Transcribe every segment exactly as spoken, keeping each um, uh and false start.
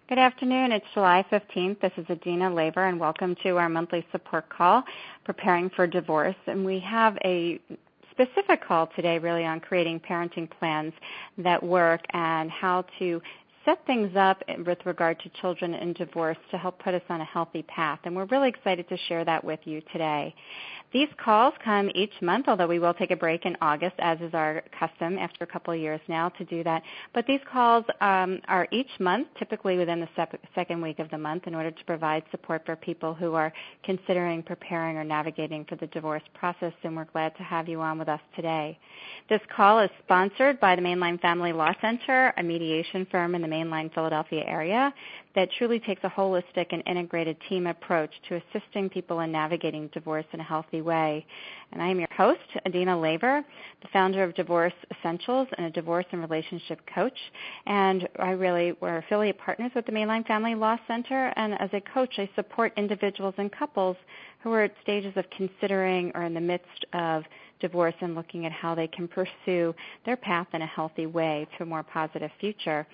Good afternoon. It's July fifteenth. This is Adina Laver, and welcome to our monthly support call, Preparing for Divorce. And we have a specific call today really on creating parenting plans that work and how to set things up with regard to children in divorce to help put us on a healthy path. And we're really excited to share that with you today. These calls come each month, although we will take a break in August, as is our custom after a couple of years now to do that. But these calls um, are each month, typically within the sep- second week of the month, in order to provide support for people who are considering, preparing, or navigating for the divorce process, and we're glad to have you on with us today. This call is sponsored by the Mainline Family Law Center, a mediation firm in the Mainline Philadelphia area that truly takes a holistic and integrated team approach to assisting people in navigating divorce in a healthy way. And I am your host, Adina Laver, the founder of Divorce Essentials and a divorce and relationship coach. And I really, we're affiliate partners with the Mainline Family Law Center, and as a coach, I support individuals and couples who are at stages of considering or in the midst of divorce and looking at how they can pursue their path in a healthy way to a more positive future.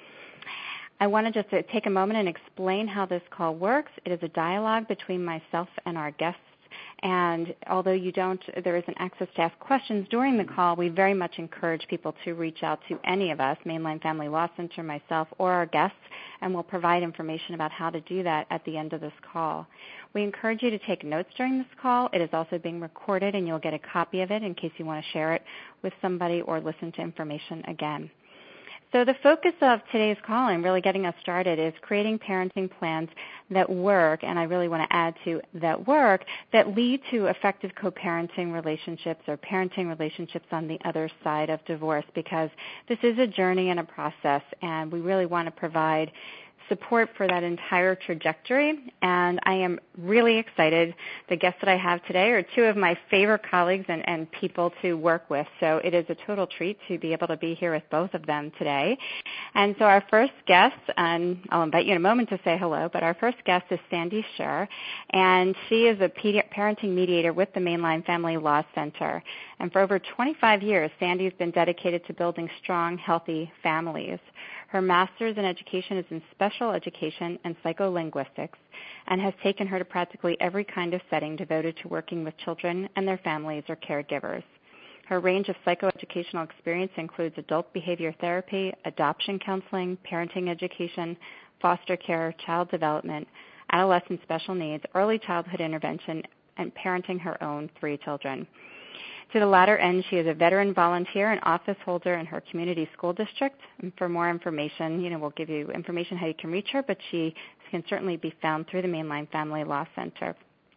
I want to just take a moment and explain how this call works. It is a dialogue between myself and our guests, and although you don't, there isn't access to ask questions during the call, we very much encourage people to reach out to any of us, Mainline Family Law Center, myself, or our guests, and we'll provide information about how to do that at the end of this call. We encourage you to take notes during this call. It is also being recorded, and you'll get a copy of it in case you want to share it with somebody or listen to information again. So the focus of today's call and really getting us started is creating parenting plans that work, and I really want to add to that work, that lead to effective co-parenting relationships or parenting relationships on the other side of divorce, because this is a journey and a process, and we really want to provide support for that entire trajectory. And I am really excited. The guests that I have today are two of my favorite colleagues and, and people to work with. So it is a total treat to be able to be here with both of them today. And so our first guest, and I'll invite you in a moment to say hello, but our first guest is Sandy Scher, and she is a pedi- parenting mediator with the Mainline Family Law Center. And for over twenty-five years, Sandy has been dedicated to building strong, healthy families. Her master's in education is in special education and psycholinguistics, and has taken her to practically every kind of setting devoted to working with children and their families or caregivers. Her range of psychoeducational experience includes adult behavior therapy, adoption counseling, parenting education, foster care, child development, adolescent special needs, early childhood intervention, and parenting her own three children. To the latter end, she is a veteran volunteer and office holder in her community school district. And for more information, you know, we'll give you information how you can reach her, but she can certainly be found through the Mainline Family Law Center.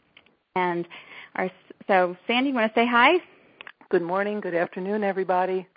And our, so, Sandy, you want to say hi? Good morning, good afternoon, everybody.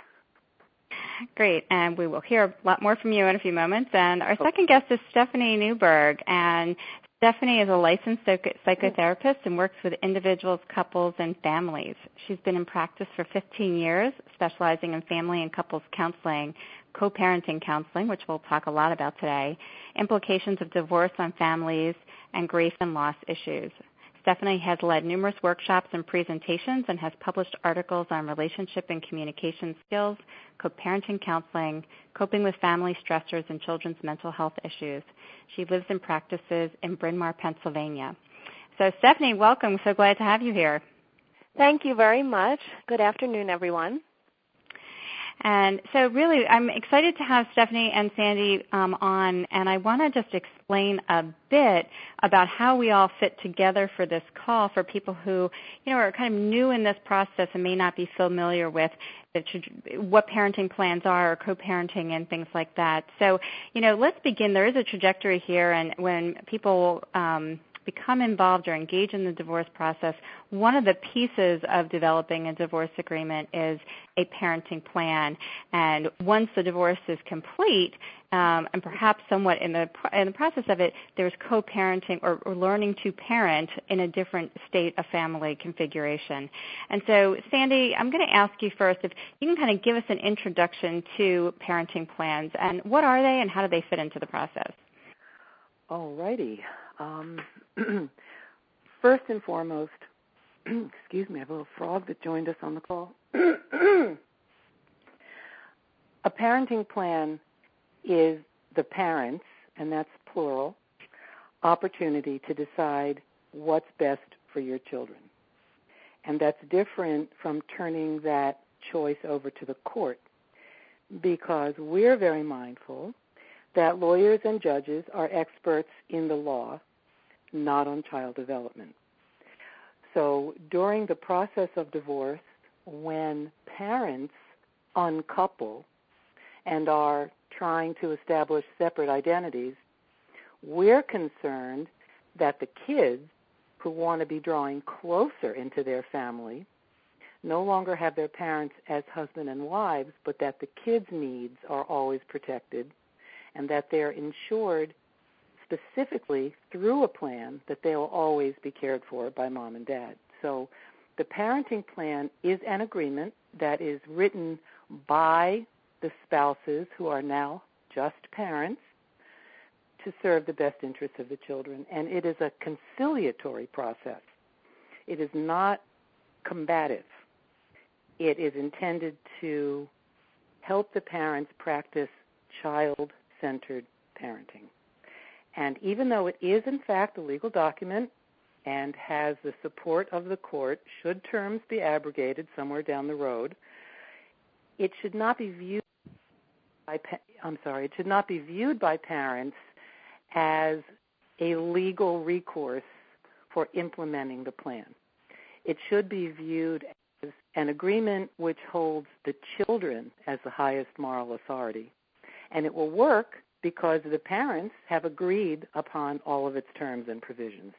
Great, and we will hear a lot more from you in a few moments. And our second guest is Stephanie Newberg, and Stephanie is a licensed psychotherapist and works with individuals, couples, and families. She's been in practice for fifteen years, specializing in family and couples counseling, co-parenting counseling, which we'll talk a lot about today, implications of divorce on families, and grief and loss issues. Stephanie has led numerous workshops and presentations and has published articles on relationship and communication skills, co-parenting counseling, coping with family stressors, and children's mental health issues. She lives and practices in Bryn Mawr, Pennsylvania. So, Stephanie, welcome. So glad to have you here. Thank you very much. Good afternoon, everyone. And so really, I'm excited to have Stephanie and Sandy um, on, and I want to just explain a bit about how we all fit together for this call for people who, you know, are kind of new in this process and may not be familiar with the, what parenting plans are or co-parenting and things like that. So, you know, let's begin. There is a trajectory here, and when people um, become involved or engage in the divorce process, one of the pieces of developing a divorce agreement is a parenting plan. And once the divorce is complete, um, and perhaps somewhat in the in the process of it, there's co-parenting or, or learning to parent in a different state of family configuration. And so, Sandy, I'm going to ask you first if you can kind of give us an introduction to parenting plans, and what are they and how do they fit into the process? All righty. Um, first and foremost, excuse me, I have a little frog that joined us on the call. A parenting plan is the parents, and that's plural, opportunity to decide what's best for your children. And that's different from turning that choice over to the court, because we're very mindful that lawyers and judges are experts in the law, not on child development. So during the process of divorce, when parents uncouple and are trying to establish separate identities, we're concerned that the kids who want to be drawing closer into their family no longer have their parents as husband and wives, but that the kids' needs are always protected and that they're insured specifically through a plan that they will always be cared for by mom and dad. So the parenting plan is an agreement that is written by the spouses who are now just parents to serve the best interests of the children, and it is a conciliatory process. It is not combative. It is intended to help the parents practice child-centered parenting. And even though it is, in fact, a legal document and has the support of the court, should terms be abrogated somewhere down the road, it should not be viewed by, I'm sorry, it should not be viewed by parents as a legal recourse for implementing the plan. It should be viewed as an agreement which holds the children as the highest moral authority. And it will work because the parents have agreed upon all of its terms and provisions.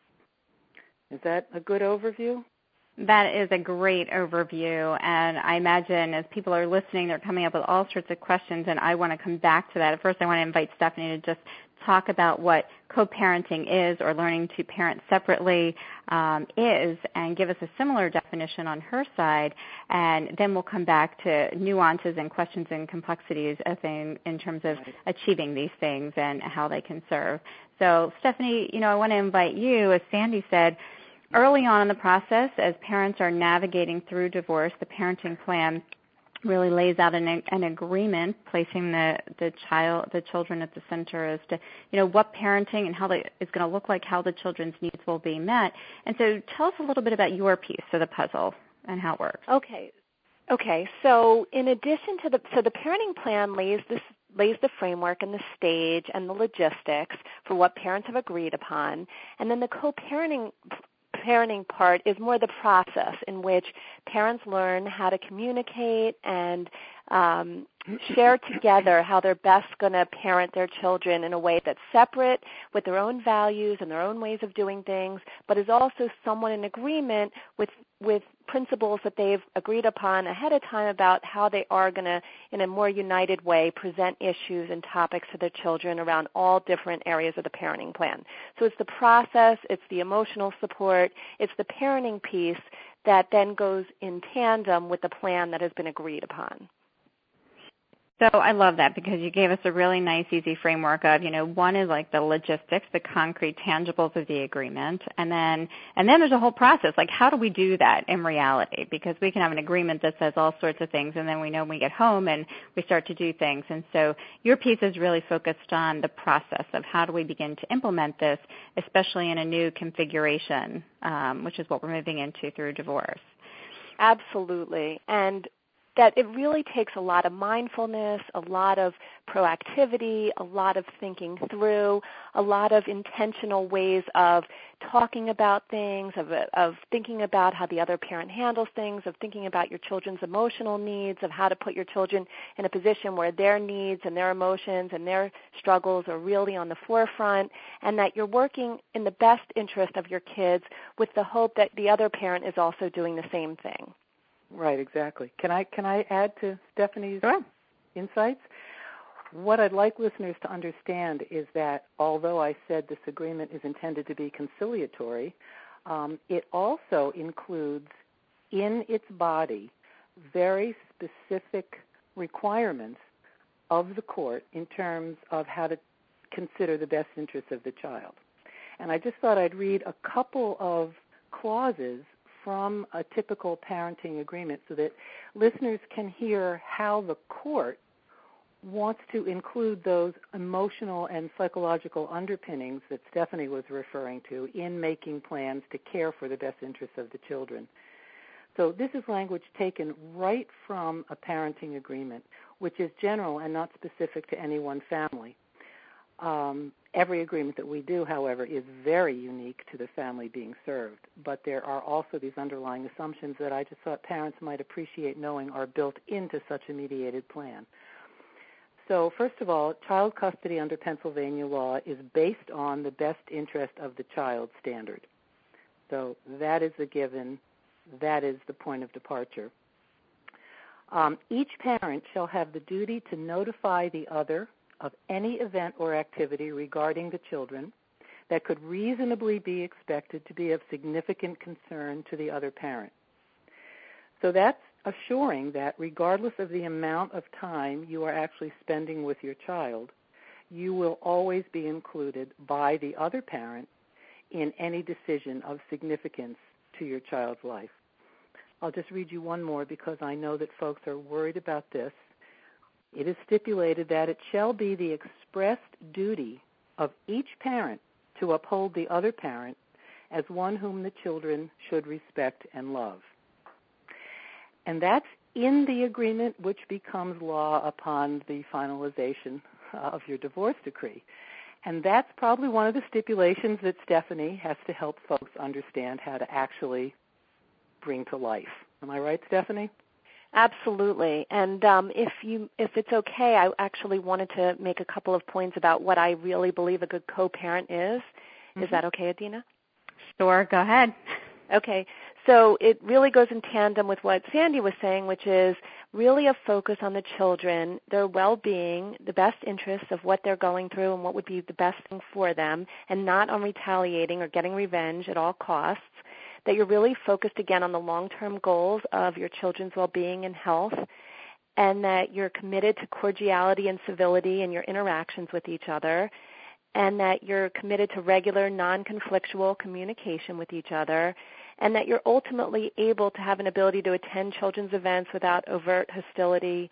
Is that a good overview? That is a great overview, and I imagine as people are listening, they're coming up with all sorts of questions, and I want to come back to that. At first, I want to invite Stephanie to just talk about what co-parenting is, or learning to parent separately um, is, and give us a similar definition on her side, and then we'll come back to nuances and questions and complexities I think, in terms of achieving these things and how they can serve. So, Stephanie, you know, I want to invite you, as Sandy said, early on in the process, as parents are navigating through divorce, the parenting plan really lays out an, an agreement, placing the, the child, the children at the center as to, you know, what parenting and how they, it's going to look like, how the children's needs will be met. And so, tell us a little bit about your piece of the puzzle and how it works. Okay. Okay. So, in addition to the, so the parenting plan lays this lays the framework and the stage and the logistics for what parents have agreed upon, and then the co-parenting parenting part is more the process in which parents learn how to communicate and um, share together how they're best going to parent their children in a way that's separate with their own values and their own ways of doing things, but is also somewhat in agreement with with principles that they've agreed upon ahead of time about how they are going to, in a more united way, present issues and topics to their children around all different areas of the parenting plan. So it's the process, it's the emotional support, it's the parenting piece that then goes in tandem with the plan that has been agreed upon. So I love that, because you gave us a really nice, easy framework of, you know, one is like the logistics, the concrete tangibles of the agreement, and then and then there's a whole process, like how do we do that in reality? Because we can have an agreement that says all sorts of things, and then we know when we get home and we start to do things. And so your piece is really focused on the process of how do we begin to implement this, especially in a new configuration, um, which is what we're moving into through divorce. Absolutely. And that it really takes a lot of mindfulness, a lot of proactivity, a lot of thinking through, a lot of intentional ways of talking about things, of, of thinking about how the other parent handles things, of thinking about your children's emotional needs, of how to put your children in a position where their needs and their emotions and their struggles are really on the forefront, and that you're working in the best interest of your kids with the hope that the other parent is also doing the same thing. Right, exactly. Can I can I add to Stephanie's Sure. insights? What I'd like listeners to understand is that although I said this agreement is intended to be conciliatory, um, it also includes in its body very specific requirements of the court in terms of how to consider the best interests of the child. And I just thought I'd read a couple of clauses from a typical parenting agreement so that listeners can hear how the court wants to include those emotional and psychological underpinnings that Stephanie was referring to in making plans to care for the best interests of the children. So this is language taken right from a parenting agreement, which is general and not specific to any one family. Um, every agreement that we do, however, is very unique to the family being served, but there are also these underlying assumptions that I just thought parents might appreciate knowing are built into such a mediated plan. So first of all, child custody under Pennsylvania law is based on the best interest of the child standard. So that is a given. That is the point of departure. Um, each parent shall have the duty to notify the other of any event or activity regarding the children that could reasonably be expected to be of significant concern to the other parent. So that's assuring that regardless of the amount of time you are actually spending with your child, you will always be included by the other parent in any decision of significance to your child's life. I'll just read you one more because I know that folks are worried about this. It is stipulated that it shall be the expressed duty of each parent to uphold the other parent as one whom the children should respect and love. And that's in the agreement, which becomes law upon the finalization of your divorce decree. And that's probably one of the stipulations that Stephanie has to help folks understand how to actually bring to life. Am I right, Stephanie? Absolutely. And um, if you, if it's okay, I actually wanted to make a couple of points about what I really believe a good co-parent is. Mm-hmm. Is that okay, Adina? Sure, go ahead. Okay. So it really goes in tandem with what Sandy was saying, which is really a focus on the children, their well-being, the best interests of what they're going through and what would be the best thing for them, and not on retaliating or getting revenge at all costs, that you're really focused, again, on the long-term goals of your children's well-being and health, and that you're committed to cordiality and civility in your interactions with each other, and that you're committed to regular, non-conflictual communication with each other, and that you're ultimately able to have an ability to attend children's events without overt hostility,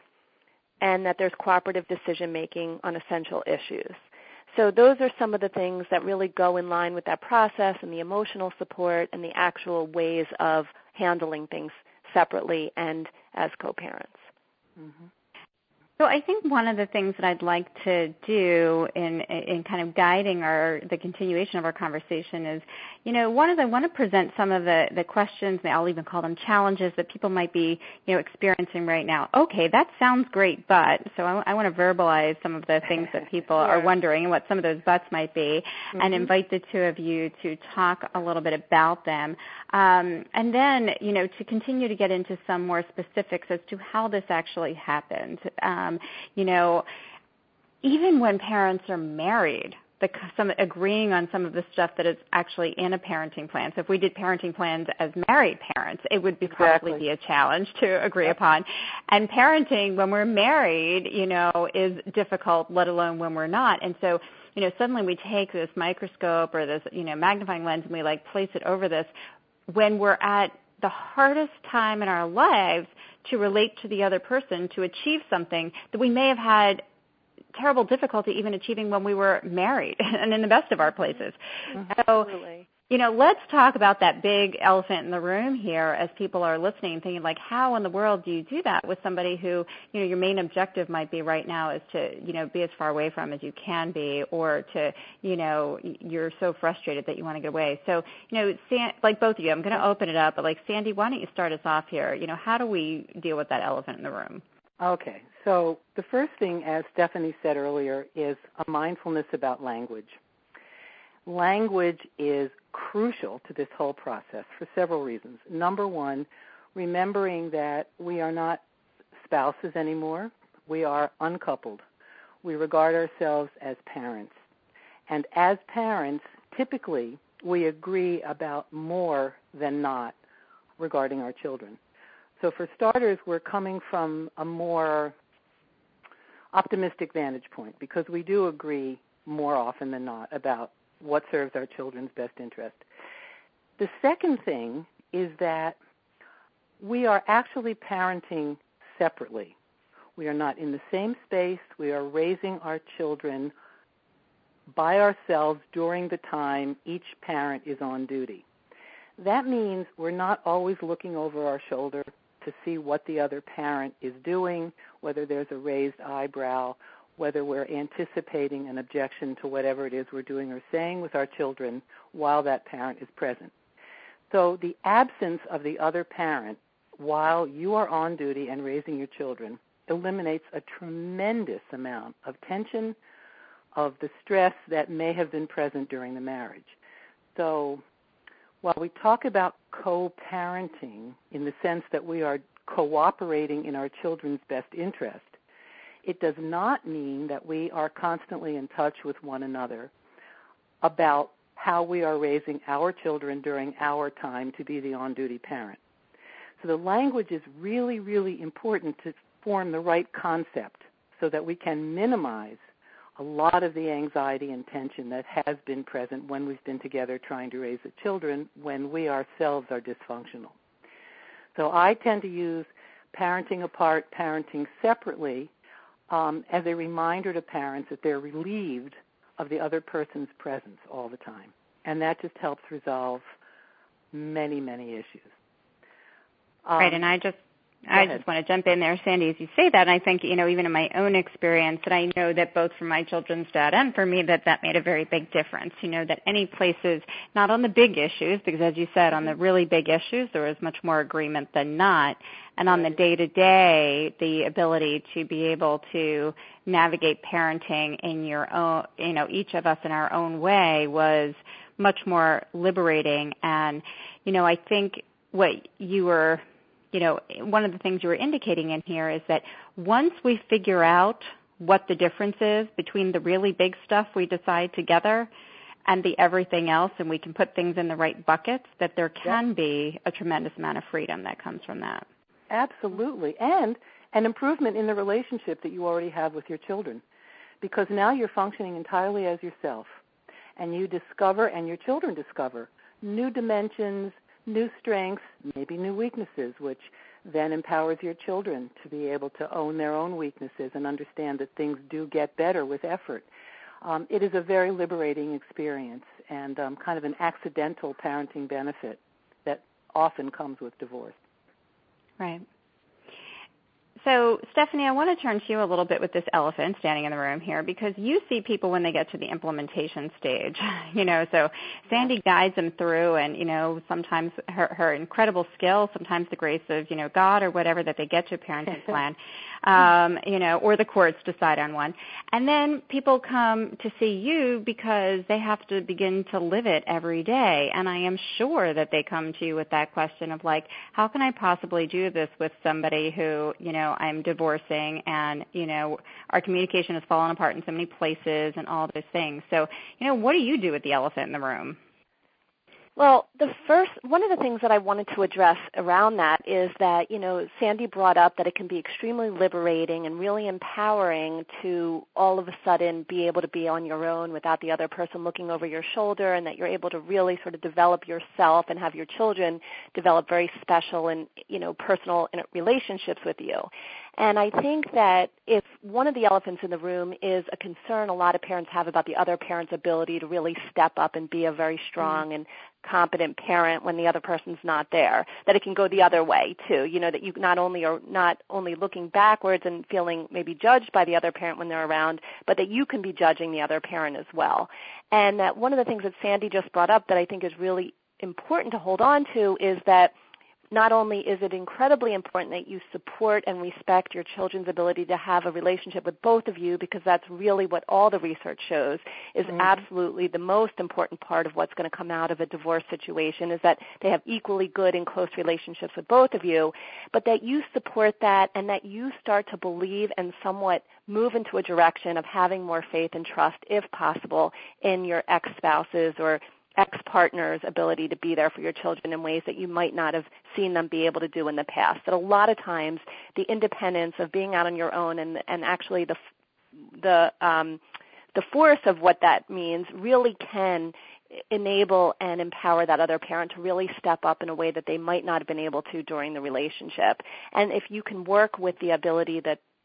and that there's cooperative decision-making on essential issues. So those are some of the things that really go in line with that process and the emotional support and the actual ways of handling things separately and as co-parents. Mm-hmm. So I think one of the things that I'd like to do in in kind of guiding our the continuation of our conversation is, you know, one is I want to present some of the, the questions, and I'll even call them challenges that people might be, you know, experiencing right now. Okay, that sounds great, but so I, I want to verbalize some of the things that people sure. are wondering and what some of those buts might be, mm-hmm. and invite the two of you to talk a little bit about them. Um, and then, you know, to continue to get into some more specifics as to how this actually happened. Um, you know, even when parents are married, the, some, agreeing on some of the stuff that is actually in a parenting plan. So if we did parenting plans as married parents, it would be exactly. probably be a challenge to agree upon. And parenting when we're married, you know, is difficult, let alone when we're not. And so, you know, suddenly we take this microscope or this, you know, magnifying lens and we like place it over this when we're at the hardest time in our lives to relate to the other person, to achieve something that we may have had terrible difficulty even achieving when we were married and in the best of our places. Mm-hmm. So, Absolutely. you know, let's talk about that big elephant in the room here as people are listening, thinking like, how in the world do you do that with somebody who, you know, your main objective might be right now is to, you know, be as far away from as you can be, or to, you know, you're so frustrated that you want to get away. So, you know, San, like both of you, I'm going to open it up, but like Sandy, why don't you start us off here? You know, how do we deal with that elephant in the room? Okay. So the first thing, as Stephanie said earlier, is a mindfulness about language. Language is crucial to this whole process for several reasons. Number one, remembering that we are not spouses anymore. We are uncoupled. We regard ourselves as parents. And as parents, typically, we agree about more than not regarding our children. So for starters, we're coming from a more optimistic vantage point because we do agree more often than not about what serves our children's best interest. The second thing is that we are actually parenting separately. We are not in the same space. We are raising our children by ourselves during the time each parent is on duty. That means we're not always looking over our shoulder to see what the other parent is doing, whether there's a raised eyebrow, whether we're anticipating an objection to whatever it is we're doing or saying with our children while that parent is present. So the absence of the other parent while you are on duty and raising your children eliminates a tremendous amount of tension, of the stress that may have been present during the marriage. So while we talk about co-parenting in the sense that we are cooperating in our children's best interest, it does not mean that we are constantly in touch with one another about how we are raising our children during our time to be the on-duty parent. So the language is really, really important to form the right concept so that we can minimize a lot of the anxiety and tension that has been present when we've been together trying to raise the children when we ourselves are dysfunctional. So I tend to use parenting apart, parenting separately um, as a reminder to parents that they're relieved of the other person's presence all the time. And that just helps resolve many, many issues. Um, right, and I just I just want to jump in there, Sandy, as you say that. And I think, you know, even in my own experience, that I know that both for my children's dad and for me, that that made a very big difference. You know, that any places, not on the big issues, because as you said, on the really big issues, there was much more agreement than not. And on the day-to-day, the ability to be able to navigate parenting in your own, you know, each of us in our own way was much more liberating. And, you know, I think what you were You know, one of the things you were indicating in here is that once we figure out what the difference is between the really big stuff we decide together and the everything else, and we can put things in the right buckets, that there can yep. be a tremendous amount of freedom that comes from that. Absolutely. And an improvement in the relationship that you already have with your children, because now you're functioning entirely as yourself, and you discover, and your children discover, new dimensions, new strengths, maybe new weaknesses, which then empowers your children to be able to own their own weaknesses and understand that things do get better with effort. Um, it is a very liberating experience and um, kind of an accidental parenting benefit that often comes with divorce. Right. So, Stephanie, I want to turn to you a little bit with this elephant standing in the room here, because you see people when they get to the implementation stage, you know, so Sandy guides them through, and, you know, sometimes her, her incredible skill, sometimes the grace of, you know, God or whatever, that they get to a parenting plan, um, you know, or the courts decide on one. And then people come to see you because they have to begin to live it every day. And I am sure that they come to you with that question of, like, how can I possibly do this with somebody who, you know, I'm divorcing and, you know, our communication has fallen apart in so many places and all those things. So, you know, what do you do with the elephant in the room? Well, the first, one of the things that I wanted to address around that is that, you know, Sandy brought up that it can be extremely liberating and really empowering to all of a sudden be able to be on your own without the other person looking over your shoulder, and that you're able to really sort of develop yourself and have your children develop very special and, you know, personal relationships with you. And I think that if one of the elephants in the room is a concern a lot of parents have about the other parent's ability to really step up and be a very strong mm-hmm. and competent parent when the other person's not there, that it can go the other way too, you know, that you not only are not only looking backwards and feeling maybe judged by the other parent when they're around, but that you can be judging the other parent as well. And that one of the things that Sandy just brought up that I think is really important to hold on to is that not only is it incredibly important that you support and respect your children's ability to have a relationship with both of you, because that's really what all the research shows is mm-hmm. absolutely the most important part of what's going to come out of a divorce situation, is that they have equally good and close relationships with both of you, but that you support that and that you start to believe and somewhat move into a direction of having more faith and trust, if possible, in your ex-spouses or ex-partner's ability to be there for your children in ways that you might not have seen them be able to do in the past. That a lot of times the independence of being out on your own and and actually the the um, the force of what that means really can enable and empower that other parent to really step up in a way that they might not have been able to during the relationship. And if you can work with the ability that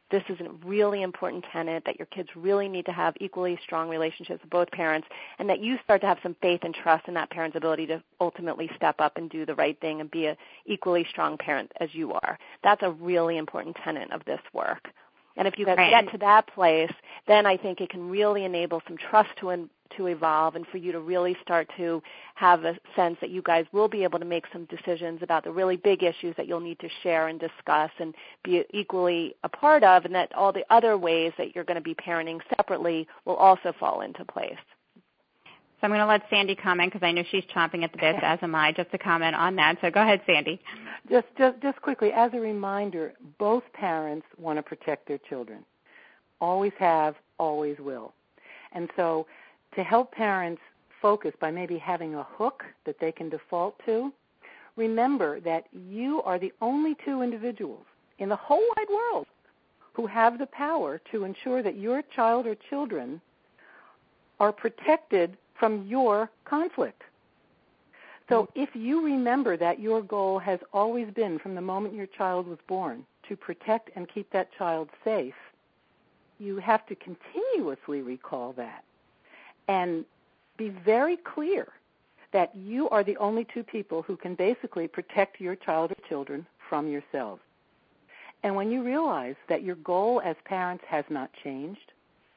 this is a really important tenet, that your kids really need to have equally strong relationships with both parents, and that you start to have some faith and trust in that parent's ability to ultimately step up and do the right thing and be an equally strong parent as you are. That's a really important tenet of this work. And if you can right. get to that place, then I think it can really enable some trust to in, to evolve and for you to really start to have a sense that you guys will be able to make some decisions about the really big issues that you'll need to share and discuss and be equally a part of, and that all the other ways that you're going to be parenting separately will also fall into place. So I'm going to let Sandy comment because I know she's chomping at the bit, as am I, just to comment on that. So go ahead, Sandy. Just, just, just quickly, as a reminder, both parents want to protect their children. Always have, always will. And so to help parents focus by maybe having a hook that they can default to, remember that you are the only two individuals in the whole wide world who have the power to ensure that your child or children are protected from your conflict. So if you remember that your goal has always been, from the moment your child was born, to protect and keep that child safe, you have to continuously recall that and be very clear that you are the only two people who can basically protect your child or children from yourselves. And when you realize that your goal as parents has not changed,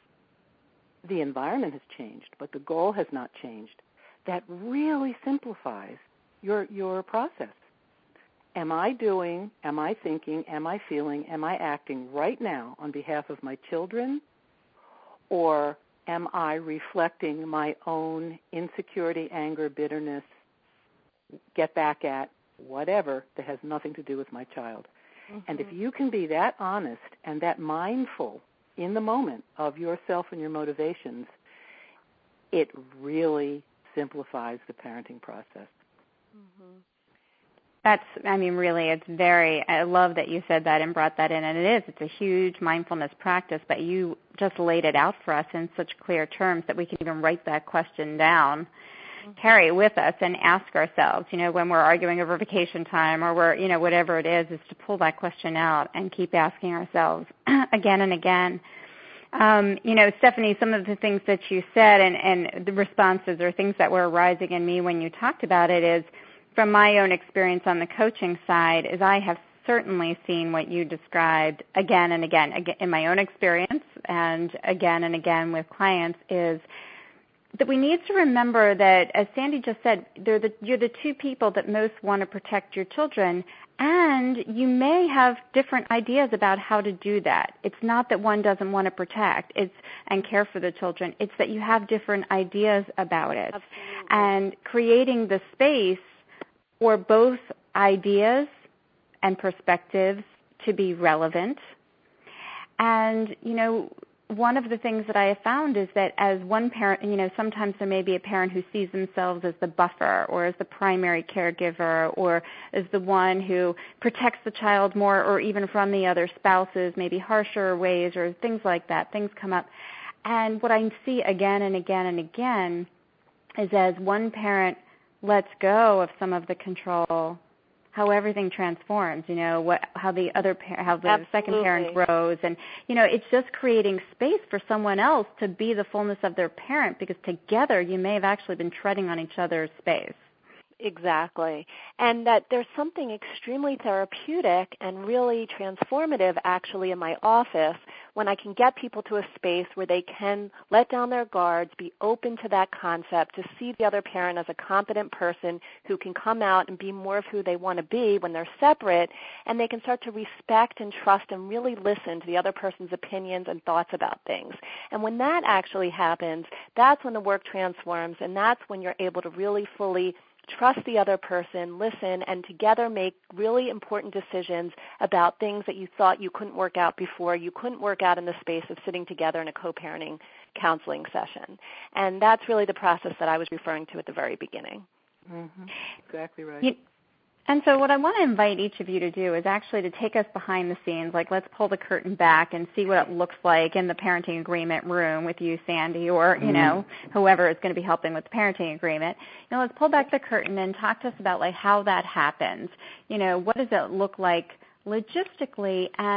the environment has changed, but the goal has not changed, that really simplifies your your process. Am I doing, am I thinking, am I feeling, am I acting right now on behalf of my children, or am I reflecting my own insecurity, anger, bitterness, get back at, whatever, that has nothing to do with my child? Mm-hmm. And if you can be that honest and that mindful in the moment of yourself and your motivations, it really simplifies the parenting process. Mm-hmm. That's, I mean, really, it's very, I love that you said that and brought that in, and it is, it's a huge mindfulness practice, but you just laid it out for us in such clear terms that we can even write that question down, mm-hmm. carry it with us, and ask ourselves, you know, when we're arguing over vacation time or we're, you know, whatever it is, is to pull that question out and keep asking ourselves again and again. Um, you know, Stephanie, some of the things that you said and, and the responses or things that were arising in me when you talked about it is, from my own experience on the coaching side, is I have certainly seen what you described again and again, again in my own experience and again and again with clients, is that we need to remember that, as Sandy just said, they're the, you're the two people that most want to protect your children, and you may have different ideas about how to do that. It's not that one doesn't want to protect it's and care for the children. It's that you have different ideas about it. Absolutely. And creating the space for both ideas and perspectives to be relevant. And, you know, one of the things that I have found is that as one parent, you know, sometimes there may be a parent who sees themselves as the buffer or as the primary caregiver or as the one who protects the child more, or even from the other spouses, maybe harsher ways or things like that. Things come up. And what I see again and again and again is as one parent lets go of some of the control, how everything transforms, you know, what, how the other, how the Absolutely. second parent grows. And, you know, it's just creating space for someone else to be the fullness of their parent, because together you may have actually been treading on each other's space. Exactly. And that there's something extremely therapeutic and really transformative actually in my office when I can get people to a space where they can let down their guards, be open to that concept, to see the other parent as a competent person who can come out and be more of who they want to be when they're separate, and they can start to respect and trust and really listen to the other person's opinions and thoughts about things. And when that actually happens, that's when the work transforms, and that's when you're able to really fully trust the other person, listen, and together make really important decisions about things that you thought you couldn't work out before, you couldn't work out in the space of sitting together in a co-parenting counseling session. And that's really the process that I was referring to at the very beginning. Mm-hmm. Exactly right. You, and so what I want to invite each of you to do is actually to take us behind the scenes, like let's pull the curtain back and see what it looks like in the parenting agreement room with you, Sandy, or, you know, whoever is going to be helping with the parenting agreement. You know, let's pull back the curtain and talk to us about, like, how that happens. You know, what does it look like logistically, and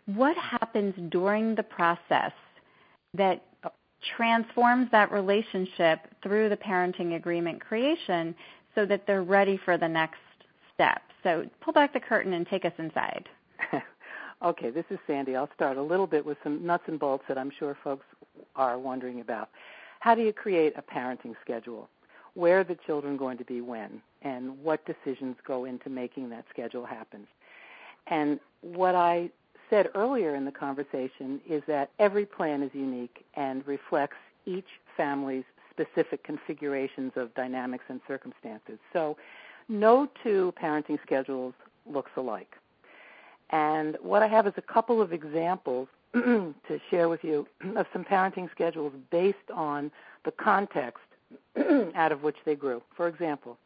what happens during the process that transforms that relationship through the parenting agreement creation so that they're ready for the next step? So pull back the curtain and take us inside. Okay, this is Sandy. I'll start a little bit with some nuts and bolts that I'm sure folks are wondering about. How do you create a parenting schedule? Where are the children going to be when? And what decisions go into making that schedule happen? And what I said earlier in the conversation is that every plan is unique and reflects each family's specific configurations of dynamics and circumstances. So no two parenting schedules looks alike. And what I have is a couple of examples to share with you of some parenting schedules based on the context out of which they grew. For example,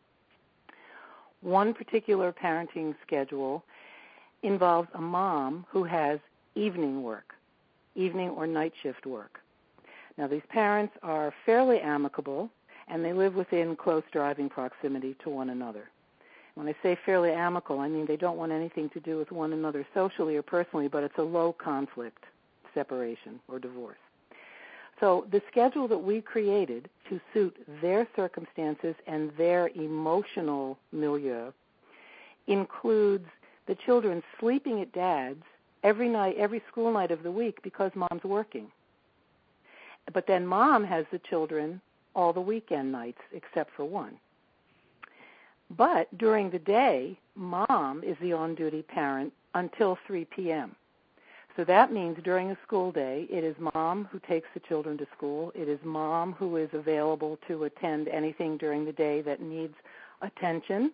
one particular parenting schedule involves a mom who has evening work, evening or night shift work. Now, these parents are fairly amicable, and they live within close driving proximity to one another. When I say fairly amicable, I mean they don't want anything to do with one another socially or personally, but it's a low conflict separation or divorce. So the schedule that we created to suit their circumstances and their emotional milieu includes the children sleeping at Dad's every night, every school night of the week because Mom's working. But then Mom has the children all the weekend nights except for one. But during the day, Mom is the on-duty parent until three p.m. So that means during a school day, it is Mom who takes the children to school. It is Mom who is available to attend anything during the day that needs attention.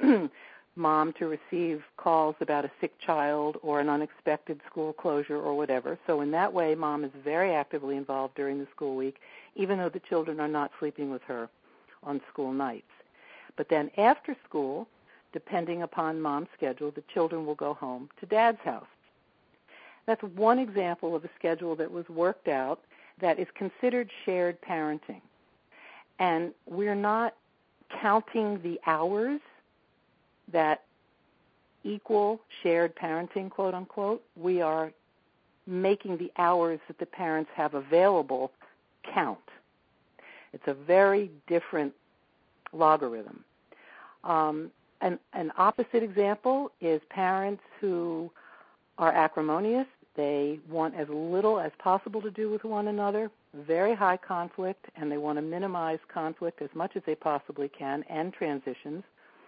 Mom to receive calls about a sick child or an unexpected school closure or whatever. So in that way, Mom is very actively involved during the school week, even though the children are not sleeping with her on school nights. But then after school, depending upon Mom's schedule, the children will go home to Dad's house. That's one example of a schedule that was worked out that is considered shared parenting. And we're not counting the hours that equal shared parenting, quote unquote. We are making the hours that the parents have available count. It's a very different logarithm. Um, an, an opposite example is parents who are acrimonious. They want as little as possible to do with one another, very high conflict, and they want to minimize conflict as much as they possibly can and transitions.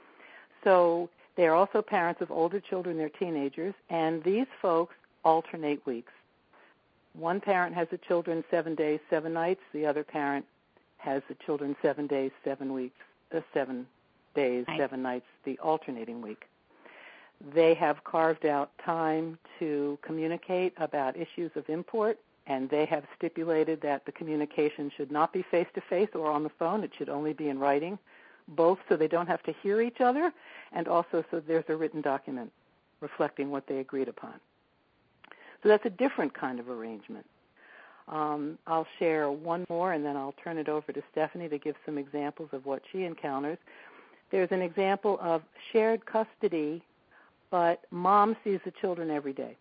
So they are also parents of older children, they're teenagers, and these folks alternate weeks. One parent has the children seven days, seven nights. The other parent has the children seven days, seven weeks, uh, seven days, nice. seven nights, the alternating week. They have carved out time to communicate about issues of import, and they have stipulated that the communication should not be face-to-face or on the phone. It should only be in writing, both so they don't have to hear each other and also so there's a written document reflecting what they agreed upon. So that's a different kind of arrangement. Um, I'll share one more, and then I'll turn it over to Stephanie to give some examples of what she encounters. There's an example of shared custody, but Mom sees the children every day.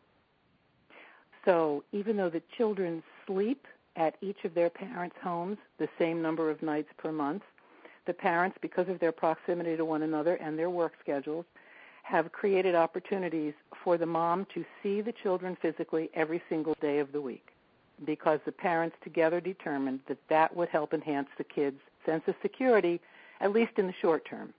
So even though the children sleep at each of their parents' homes the same number of nights per month, the parents, because of their proximity to one another and their work schedules, have created opportunities for the mom to see the children physically every single day of the week, because the parents together determined that that would help enhance the kids' sense of security, at least in the short term.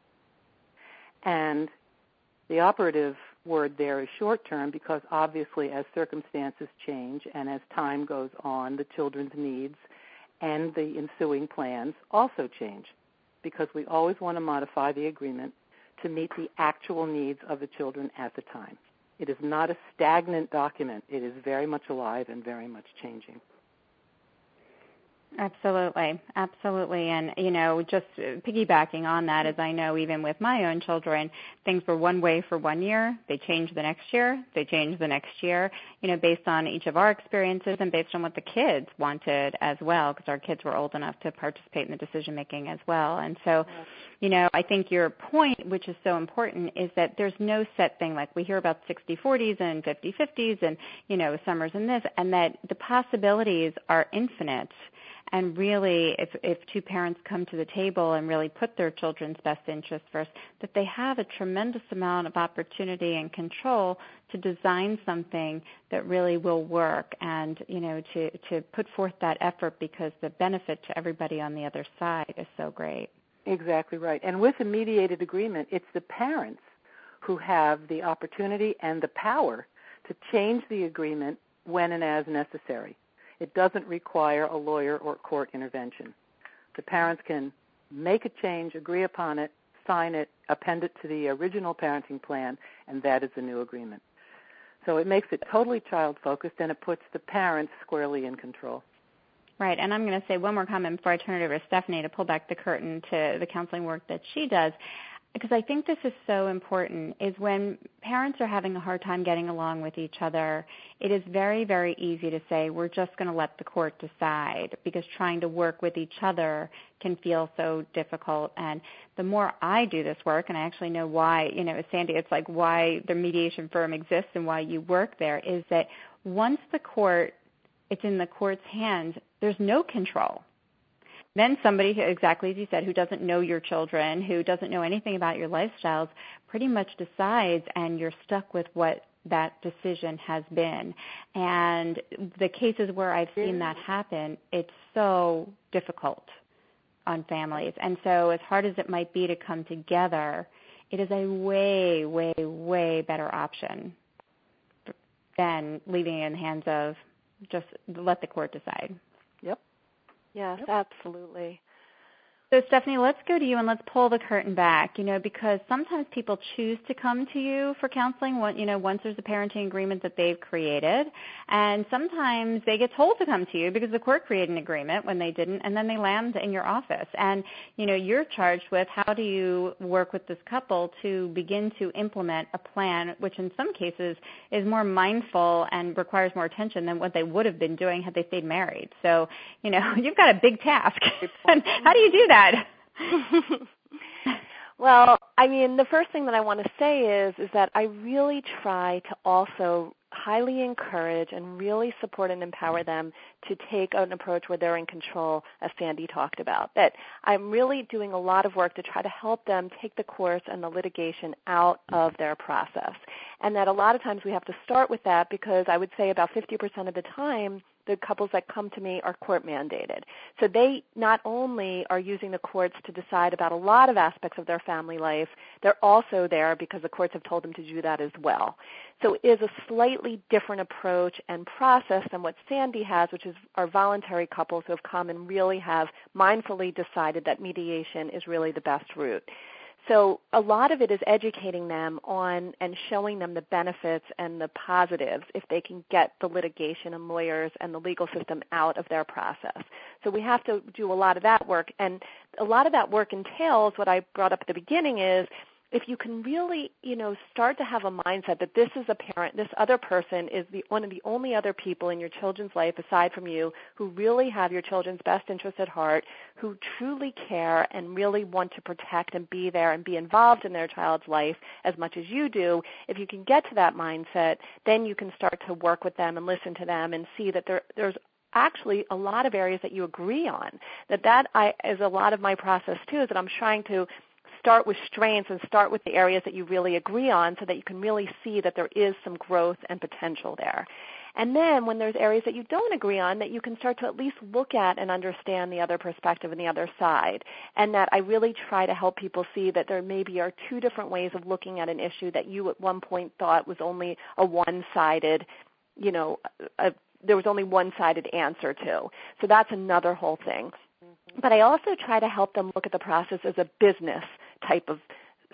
And the operative word there is short term, because obviously as circumstances change and as time goes on, the children's needs and the ensuing plans also change, because we always want to modify the agreement to meet the actual needs of the children at the time. It is not a stagnant document. It is very much alive and very much changing. Absolutely, absolutely. And, you know, just piggybacking on that, as I know even with my own children, things were one way for one year, they changed the next year, they changed the next year, you know, based on each of our experiences and based on what the kids wanted as well, because our kids were old enough to participate in the decision making as well. And so, you know, I think your point, which is so important, is that there's no set thing. Like we hear about sixty forties and fifty fifties and, you know, summers and this, and that the possibilities are infinite. And really, if, if two parents come to the table and really put their children's best interest first, that they have a tremendous amount of opportunity and control to design something that really will work and, you know, to, to put forth that effort, because the benefit to everybody on the other side is so great. Exactly right. And with a mediated agreement, it's the parents who have the opportunity and the power to change the agreement when and as necessary. It doesn't require a lawyer or court intervention. The parents can make a change, agree upon it, sign it, append it to the original parenting plan, and that is the new agreement. So it makes it totally child-focused, and it puts the parents squarely in control. Right, and I'm going to say one more comment before I turn it over to Stephanie to pull back the curtain to the counseling work that she does, because I think this is so important, is when parents are having a hard time getting along with each other, it is very, very easy to say, we're just going to let the court decide, because trying to work with each other can feel so difficult. And the more I do this work, and I actually know why, you know, Sandy, it's like why the mediation firm exists and why you work there, is that once the court, it's in the court's hands, there's no control. Then somebody, who, exactly as you said, who doesn't know your children, who doesn't know anything about your lifestyles, pretty much decides, and you're stuck with what that decision has been. And the cases where I've seen that happen, it's so difficult on families. And so as hard as it might be to come together, it is a way, way, way better option than leaving it in the hands of just let the court decide. Yep. Yes, Yep. absolutely. So, Stephanie, let's go to you and let's pull the curtain back, you know, because sometimes people choose to come to you for counseling, you know, once there's a parenting agreement that they've created. And sometimes they get told to come to you because the court created an agreement when they didn't, and then they land in your office. And, you know, you're charged with how do you work with this couple to begin to implement a plan, which in some cases is more mindful and requires more attention than what they would have been doing had they stayed married. So, you know, you've got a big task. And how do you do that? Well, I mean, the first thing that I want to say is is that I really try to also highly encourage and really support and empower them to take an approach where they're in control, as Sandy talked about. That I'm really doing a lot of work to try to help them take the courts and the litigation out of their process. And that a lot of times we have to start with that, because I would say about fifty percent of the time the couples that come to me are court mandated. So they not only are using the courts to decide about a lot of aspects of their family life, they're also there because the courts have told them to do that as well. So it is a slightly different approach and process than what Sandy has, which is our voluntary couples who have come and really have mindfully decided that mediation is really the best route. So a lot of it is educating them on and showing them the benefits and the positives if they can get the litigation and lawyers and the legal system out of their process. So we have to do a lot of that work. And a lot of that work entails what I brought up at the beginning is if you can really, you know, start to have a mindset that this is a parent, this other person is the one of the only other people in your children's life aside from you who really have your children's best interests at heart, who truly care and really want to protect and be there and be involved in their child's life as much as you do. If you can get to that mindset, then you can start to work with them and listen to them and see that there, there's actually a lot of areas that you agree on. That that I, is a lot of my process too, is that I'm trying to start with strengths and start with the areas that you really agree on so that you can really see that there is some growth and potential there. And then when there's areas that you don't agree on, that you can start to at least look at and understand the other perspective and the other side. And that I really try to help people see that there maybe are two different ways of looking at an issue that you at one point thought was only a one-sided, you know, a, there was only one-sided answer to. So that's another whole thing. But I also try to help them look at the process as a business type of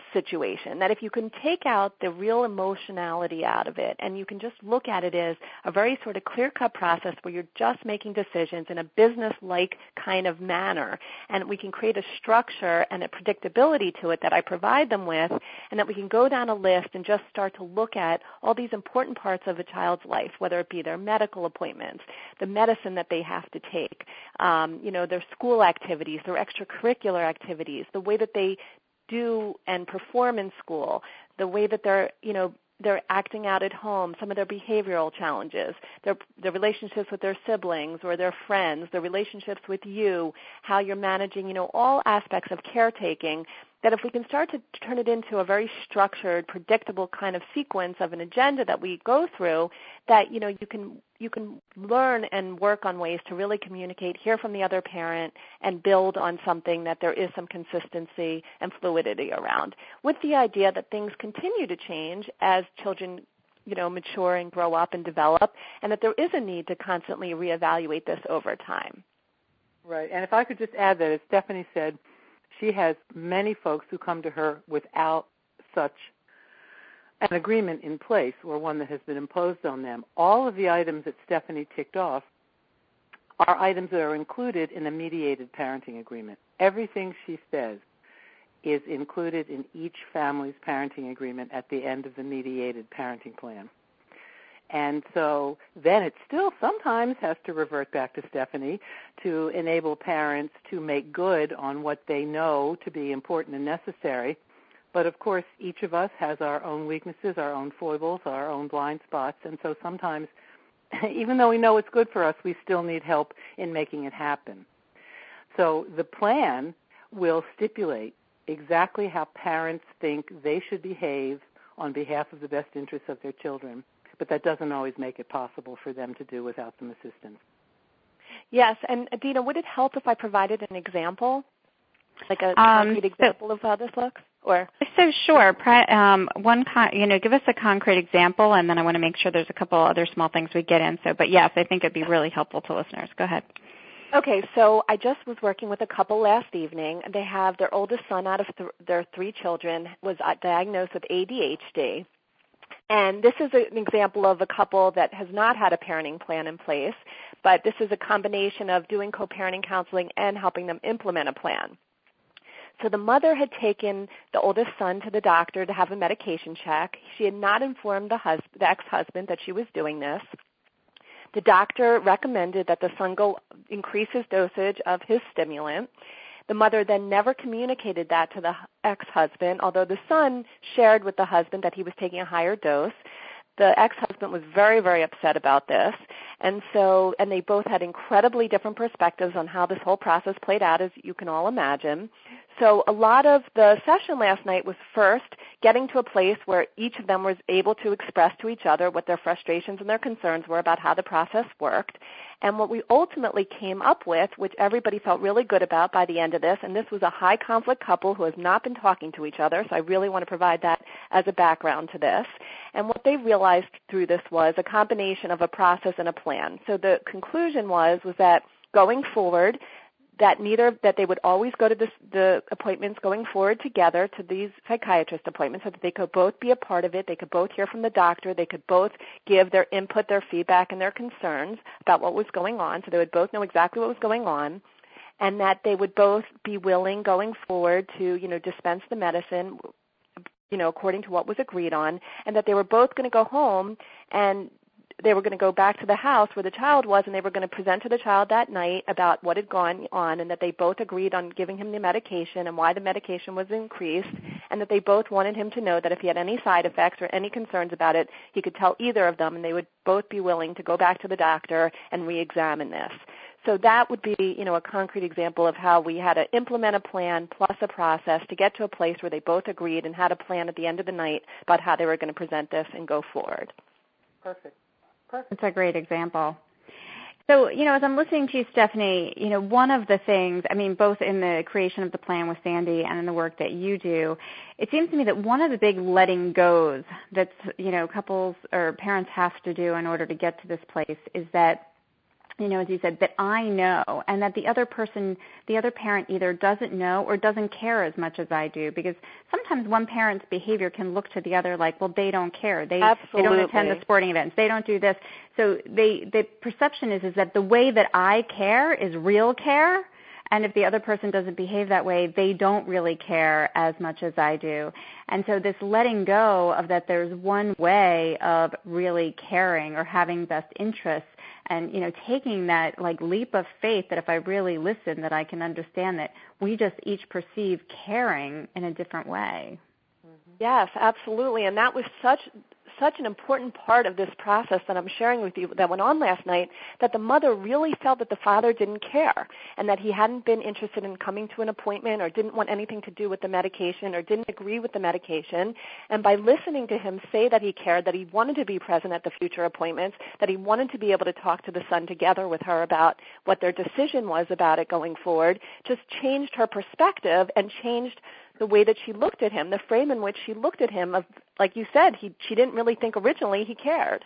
situation, that if you can take out the real emotionality out of it and you can just look at it as a very sort of clear-cut process where you're just making decisions in a business-like kind of manner, and we can create a structure and a predictability to it that I provide them with, and that we can go down a list and just start to look at all these important parts of a child's life, whether it be their medical appointments, the medicine that they have to take, um, you know, their school activities, their extracurricular activities, the way that they do and perform in school, the way that they're, you know, they're acting out at home, some of their behavioral challenges, their their relationships with their siblings or their friends, their relationships with you, how you're managing, you know, all aspects of caretaking, that if we can start to turn it into a very structured, predictable kind of sequence of an agenda that we go through, that, you know, you can you can learn and work on ways to really communicate, hear from the other parent, and build on something that there is some consistency and fluidity around, with the idea that things continue to change as children, you know, mature and grow up and develop, and that there is a need to constantly reevaluate this over time. Right. And if I could just add that, as Stephanie said, she has many folks who come to her without such an agreement in place or one that has been imposed on them. All of the items that Stephanie ticked off are items that are included in a mediated parenting agreement. Everything she says is included in each family's parenting agreement at the end of the mediated parenting plan. And so then it still sometimes has to revert back to Stephanie to enable parents to make good on what they know to be important and necessary. But, of course, each of us has our own weaknesses, our own foibles, our own blind spots. And so sometimes, even though we know it's good for us, we still need help in making it happen. So the plan will stipulate exactly how parents think they should behave on behalf of the best interests of their children. But that doesn't always make it possible for them to do without some assistance. Yes, and Adina, would it help if I provided an example, like a concrete um, example so, of how this looks? Or so sure, um, one con- you know, give us a concrete example, and then I want to make sure there's a couple other small things we get in. So, but yes, I think it'd be really helpful to listeners. Go ahead. Okay, so I just was working with a couple last evening. They have their oldest son out of th- their three children was diagnosed with A D H D. And this is an example of a couple that has not had a parenting plan in place, but this is a combination of doing co-parenting counseling and helping them implement a plan. So the mother had taken the oldest son to the doctor to have a medication check. She had not informed the, hus- the ex-husband that she was doing this. The doctor recommended that the son go increase his dosage of his stimulant. The mother then never communicated that to the ex-husband, although the son shared with the husband that he was taking a higher dose. The ex-husband was very, very upset about this, and so, and they both had incredibly different perspectives on how this whole process played out, as you can all imagine. So a lot of the session last night was first getting to a place where each of them was able to express to each other what their frustrations and their concerns were about how the process worked. And what we ultimately came up with, which everybody felt really good about by the end of this, and this was a high-conflict couple who has not been talking to each other, so I really want to provide that as a background to this. And what they realized through this was a combination of a process and a plan. So the conclusion was, was that going forward, that neither that they would always go to this, the appointments going forward together to these psychiatrist appointments so that they could both be a part of it, they could both hear from the doctor, they could both give their input, their feedback, and their concerns about what was going on, so they would both know exactly what was going on, and that they would both be willing going forward to, you know, dispense the medicine, you know, according to what was agreed on, and that they were both going to go home and they were going to go back to the house where the child was, and they were going to present to the child that night about what had gone on, and that they both agreed on giving him the medication and why the medication was increased, and that they both wanted him to know that if he had any side effects or any concerns about it, he could tell either of them, and they would both be willing to go back to the doctor and re-examine this. So that would be, you know, a concrete example of how we had to implement a plan plus a process to get to a place where they both agreed and had a plan at the end of the night about how they were going to present this and go forward. Perfect. That's a great example. So, you know, as I'm listening to you, Stephanie, you know, one of the things, I mean, both in the creation of the plan with Sandy and in the work that you do, it seems to me that one of the big letting goes that, you know, couples or parents have to do in order to get to this place is that you know, as you said, that I know, and that the other person, the other parent either doesn't know or doesn't care as much as I do, because sometimes one parent's behavior can look to the other like, well, they don't care. They, they don't attend the sporting events. They don't do this. So they, the perception is, is that the way that I care is real care, and if the other person doesn't behave that way, they don't really care as much as I do. And so this letting go of that there's one way of really caring or having best interests, and, you know, taking that like leap of faith that if I really listen, that I can understand that we just each perceive caring in a different way. Yes, absolutely. And that was such such an important part of this process that I'm sharing with you that went on last night, that the mother really felt that the father didn't care and that he hadn't been interested in coming to an appointment or didn't want anything to do with the medication or didn't agree with the medication. And by listening to him say that he cared, that he wanted to be present at the future appointments, that he wanted to be able to talk to the son together with her about what their decision was about it going forward, just changed her perspective and changed the way that she looked at him, the frame in which she looked at him. Of, like you said, he, she didn't really think originally he cared.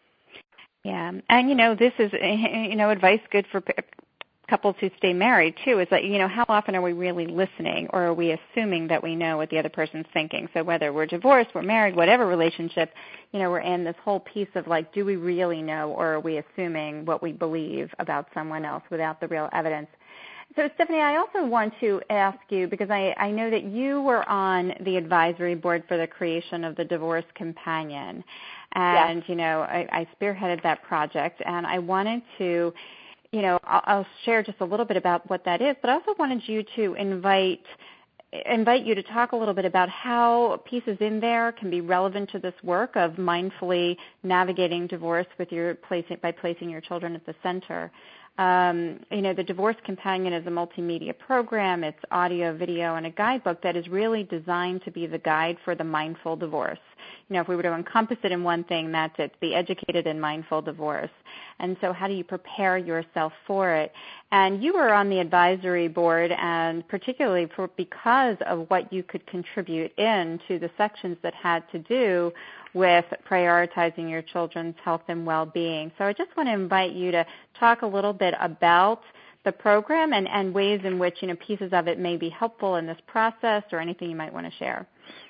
Yeah, and you know, this is, you know, advice good for couples who stay married too, is that, you know, how often are we really listening, or are we assuming that we know what the other person's thinking? So whether we're divorced, we're married, whatever relationship, you know, we're in this whole piece of like, do we really know, or are we assuming what we believe about someone else without the real evidence? So, Stephanie, I also want to ask you, because I, I know that you were on the advisory board for the creation of the Divorce Companion. And, yes. you know, I, I spearheaded that project, and I wanted to, you know, I'll, I'll share just a little bit about what that is, but I also wanted you to invite invite you to talk a little bit about how pieces in there can be relevant to this work of mindfully navigating divorce with your placing, by placing your children at the center. Um, you know, the Divorce Companion is a multimedia program. It's audio, video, and a guidebook that is really designed to be the guide for the mindful divorce. You know, if we were to encompass it in one thing, that's it, the educated and mindful divorce. And so how do you prepare yourself for it? And you were on the advisory board, and particularly for, because of what you could contribute into the sections that had to do with prioritizing your children's health and well-being. So I just want to invite you to talk a little bit about the program and, and ways in which, you know, pieces of it may be helpful in this process, or anything you might want to share.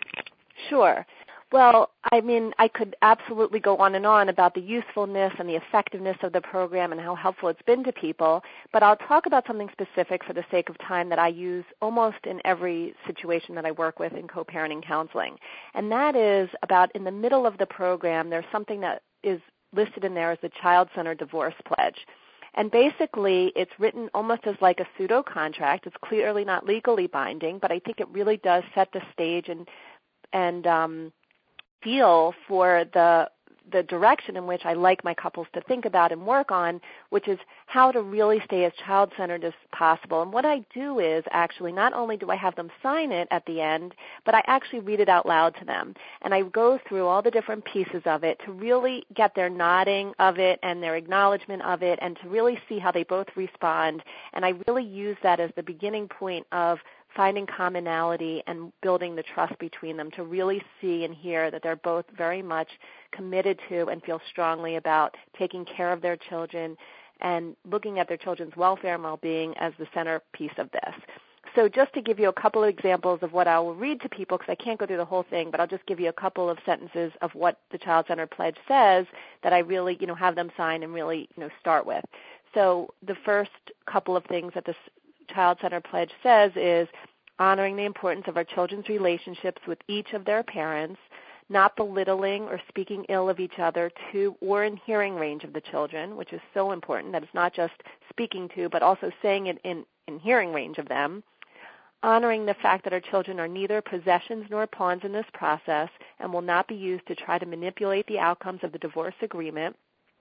Sure. Well, I mean, I could absolutely go on and on about the usefulness and the effectiveness of the program and how helpful it's been to people, but I'll talk about something specific for the sake of time that I use almost in every situation that I work with in co-parenting counseling, and that is about in the middle of the program, there's something that is listed in there as the Child-Centered Divorce Pledge. And basically, it's written almost as like a pseudo-contract. It's clearly not legally binding, but I think it really does set the stage and and um, feel for the the direction in which I like my couples to think about and work on, which is how to really stay as child-centered as possible. And what I do is actually not only do I have them sign it at the end, but I actually read it out loud to them. And I go through all the different pieces of it to really get their nodding of it and their acknowledgement of it, and to really see how they both respond. And I really use that as the beginning point of finding commonality and building the trust between them, to really see and hear that they're both very much committed to and feel strongly about taking care of their children and looking at their children's welfare and well-being as the centerpiece of this. So just to give you a couple of examples of what I will read to people, because I can't go through the whole thing, but I'll just give you a couple of sentences of what the Child-Centered Pledge says that I really, you know, have them sign and really, you know, start with. So the first couple of things that this Child-Centered Pledge says is honoring the importance of our children's relationships with each of their parents, not belittling or speaking ill of each other to or in hearing range of the children, which is so important, that it's not just speaking to, but also saying it in, in hearing range of them, honoring the fact that our children are neither possessions nor pawns in this process and will not be used to try to manipulate the outcomes of the divorce agreement,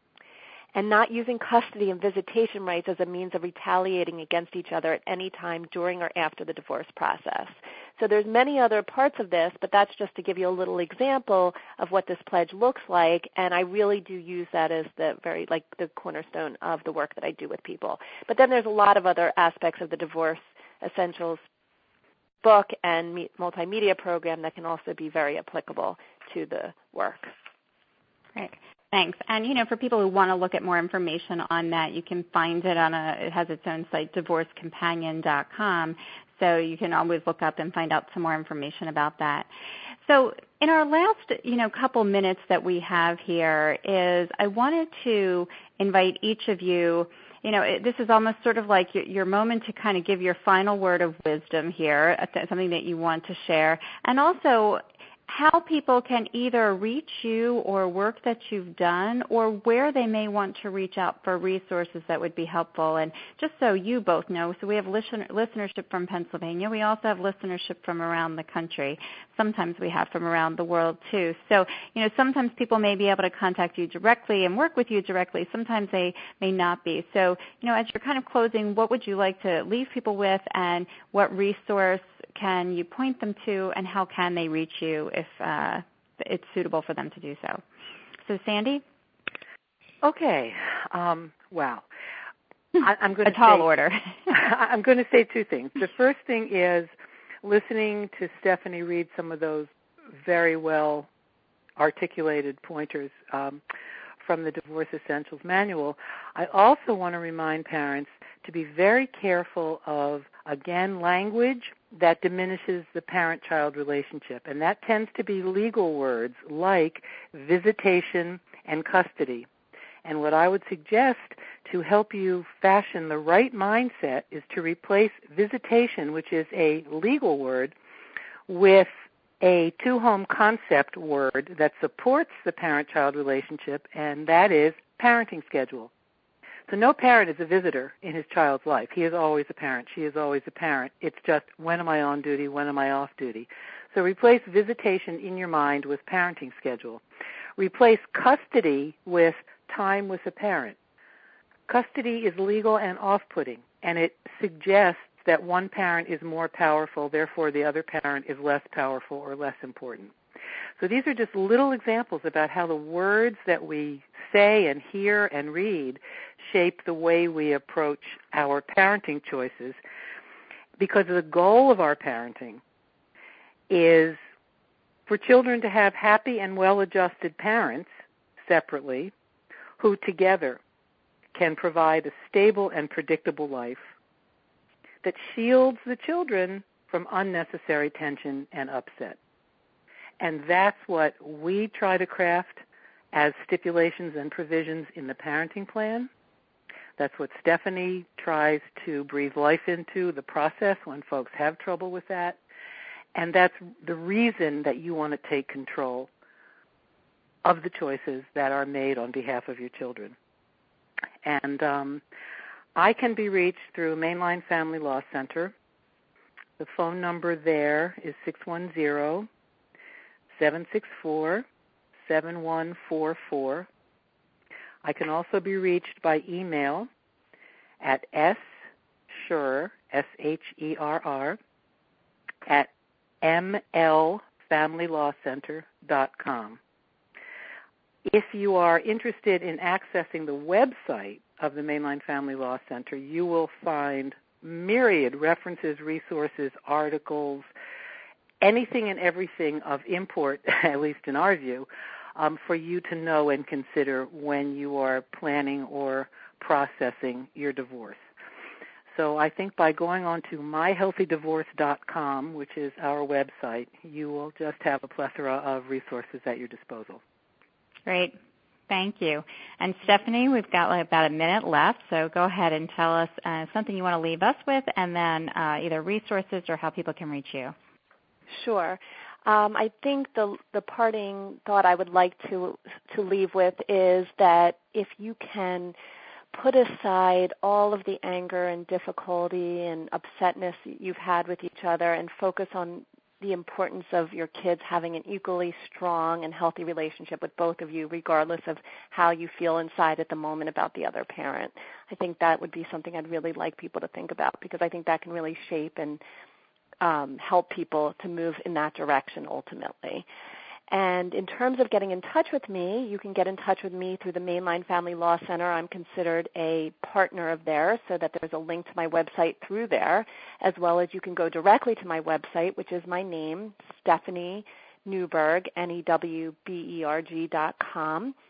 and not using custody and visitation rights as a means of retaliating against each other at any time during or after the divorce process. So there's many other parts of this, but that's just to give you a little example of what this pledge looks like, and I really do use that as the very, like, the cornerstone of the work that I do with people. But then there's a lot of other aspects of the Divorce Essentials book and multimedia program that can also be very applicable to the work. Right. Thanks. And, you know, for people who want to look at more information on that, you can find it on a, it has its own site, divorce companion dot com. So you can always look up and find out some more information about that. So in our last, you know, couple minutes that we have here is I wanted to invite each of you, you know, it, this is almost sort of like your, your moment to kind of give your final word of wisdom here, something that you want to share, and also how people can either reach you or work that you've done, or where they may want to reach out for resources that would be helpful. And just so you both know, so we have listen, listenership from Pennsylvania. We also have listenership from around the country. Sometimes we have from around the world too. So, you know, sometimes people may be able to contact you directly and work with you directly. Sometimes they may not be. So, you know, as you're kind of closing, what would you like to leave people with, and what resource can you point them to, and how can they reach you if uh, it's suitable for them to do so? So, Sandy? Okay. Um, wow. I, I'm going a to tall say, order. I'm going to say two things. The first thing is listening to Stephanie read some of those very well articulated pointers um, from the Divorce Essentials Manual. I also want to remind parents to be very careful of, again, language that diminishes the parent-child relationship. And that tends to be legal words like visitation and custody. And what I would suggest to help you fashion the right mindset is to replace visitation, which is a legal word, with a two-home concept word that supports the parent-child relationship, and that is parenting schedule. So no parent is a visitor in his child's life. He is always a parent. She is always a parent. It's just, when am I on duty, when am I off duty? So replace visitation in your mind with parenting schedule. Replace custody with time with a parent. Custody is legal and off-putting, and it suggests that one parent is more powerful, therefore the other parent is less powerful or less important. So these are just little examples about how the words that we say and hear and read shape the way we approach our parenting choices, because the goal of our parenting is for children to have happy and well-adjusted parents separately who together can provide a stable and predictable life that shields the children from unnecessary tension and upset. And that's what we try to craft as stipulations and provisions in the parenting plan. That's what Stephanie tries to breathe life into the process when folks have trouble with that. And that's the reason that you want to take control of the choices that are made on behalf of your children. And um, I can be reached through Mainline Family Law Center. The phone number there is six one zero, seven six four, seven one four four. I can also be reached by email at sherr, S H E R R, at m l family law center dot com. If you are interested in accessing the website of the Mainline Family Law Center, you will find myriad references, resources, articles, anything and everything of import, at least in our view, um, for you to know and consider when you are planning or processing your divorce. So I think by going on to my healthy divorce dot com, which is our website, you will just have a plethora of resources at your disposal. Great. Thank you. And Stephanie, we've got like about a minute left, so go ahead and tell us uh, something you want to leave us with, and then uh, either resources or how people can reach you. Sure. Um, I think the the parting thought I would like to to leave with is that if you can put aside all of the anger and difficulty and upsetness you've had with each other and focus on the importance of your kids having an equally strong and healthy relationship with both of you, regardless of how you feel inside at the moment about the other parent. I think that would be something I'd really like people to think about, because I think that can really shape and um, help people to move in that direction ultimately. And in terms of getting in touch with me, you can get in touch with me through the Mainline Family Law Center. I'm considered a partner of theirs, so that there's a link to my website through there, as well as you can go directly to my website, which is my name, Stephanie Newberg, N E W B E R G dot com.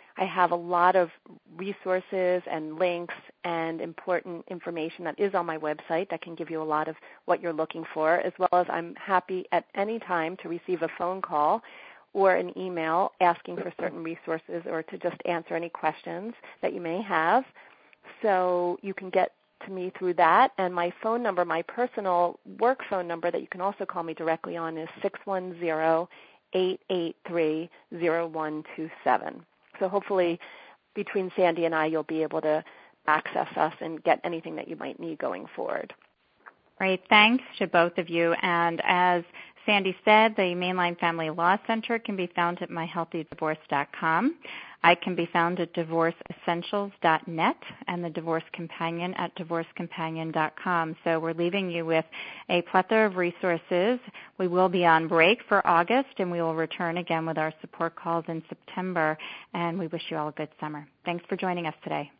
I have a lot of resources and links and important information that is on my website that can give you a lot of what you're looking for, as well as I'm happy at any time to receive a phone call or an email asking for certain resources or to just answer any questions that you may have. So you can get to me through that. And my phone number, my personal work phone number that you can also call me directly on is six one zero, eight eight three, zero one two seven. So hopefully between Sandy and I, you'll be able to access us and get anything that you might need going forward. Great. Thanks to both of you. And as Sandy said, the Mainline Family Law Center can be found at my healthy divorce dot com. I can be found at divorce essentials dot net and the Divorce Companion at divorce companion dot com. So we're leaving you with a plethora of resources. We will be on break for August, and we will return again with our support calls in September. And we wish you all a good summer. Thanks for joining us today.